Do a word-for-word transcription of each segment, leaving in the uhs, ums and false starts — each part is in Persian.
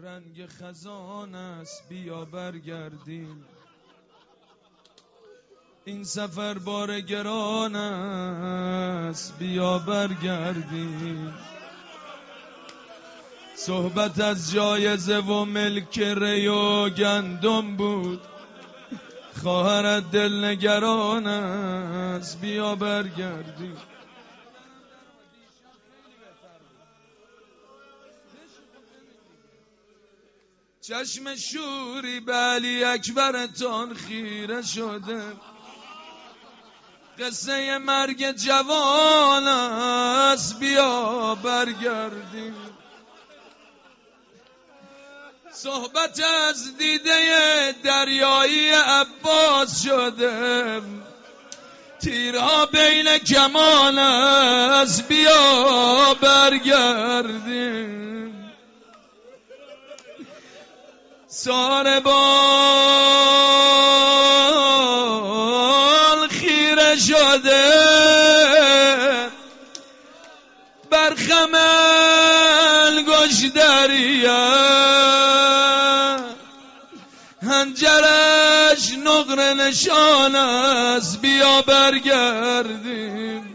رنگ خزان است بیا برگردیم، این سفر بار گران است بیا برگردیم. صحبت از جایزه و ملک ری و گندم بود، خواهرت دل نگران است بیا برگردیم. چشم شوری به علی اکبرتان خیره شده، قصه مرگ جوان است بیا برگردیم. صحبت از دیده دریایی عباس شده، تیرها بین کمان است بیا برگردیم. ساربان خیره شده بر خمل گوش دریا، هنجرش نقره نشان است بیا برگردیم.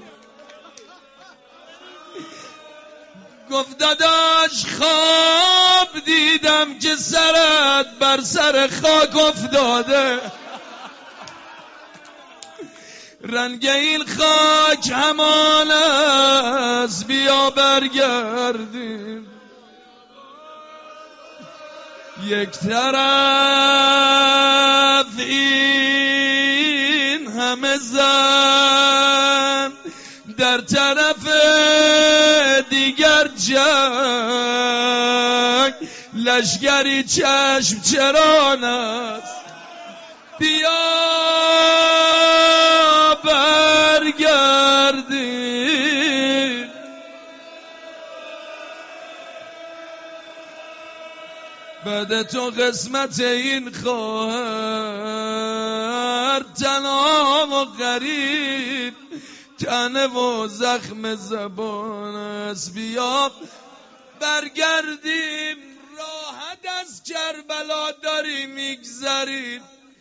گفت داداش خواب دیدم که سرت بر سر خاک افتاده، رنگ این خاک همان است بیا برگردیم. یک طرف این همه زن، در طرف دیگر جنگ، لشگری چشم چران است بیا برگردیم. بعد تو قسمت این خواهر تنها و غریب، تنه و زخم زبان است بیا برگردیم. راحت از کربلا داری میگذریم،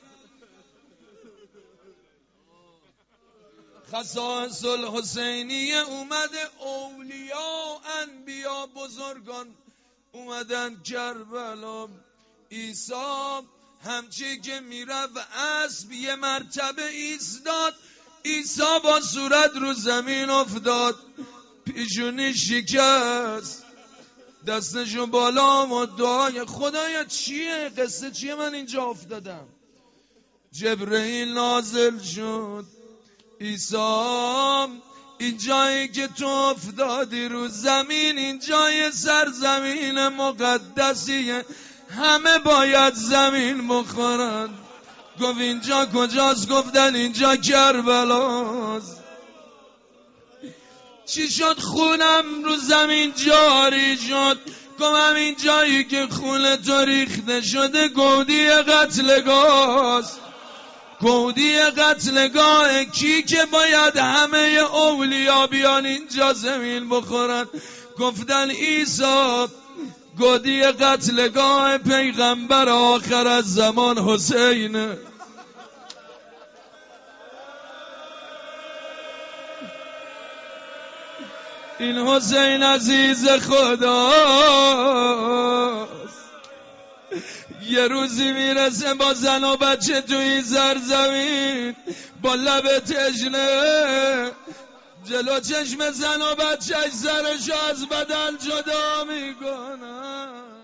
خصائص الحسینیه اومده، اولیا انبیا بزرگان اومدن کربلا. عیسی همچی که میرفت اسب یه مرتبه ایستاد، عیسی با صورت رو زمین افتاد، پیشونی شکست، دستشو بالا و دعای خدایا چیه قصه چیه من اینجا افتادم. جبرئیل نازل شد، عیسی این جایی که تو افتادی رو زمین، این جای سرزمین مقدسیه، همه باید زمین بخورن. گفت اینجا کجاست؟ گفتن اینجا کربلاست. چی شد؟ خونم رو زمین جاری شد. گفت همین جایی که خون تو ریخته شده گودی قتلگاهست. گودی قتلگاه کی که باید همه اولیا بیان اینجا زمین بخورن؟ گفتن عیسی. گودی قتلگاه پیغمبر آخر از زمان حسینه. این حسین عزیز خداست، یه روزی میرسه با زن و بچه توی زرزمین، با لب تشنه جلو چشم زن و بچهش سرشو از بدن جدا میکنن.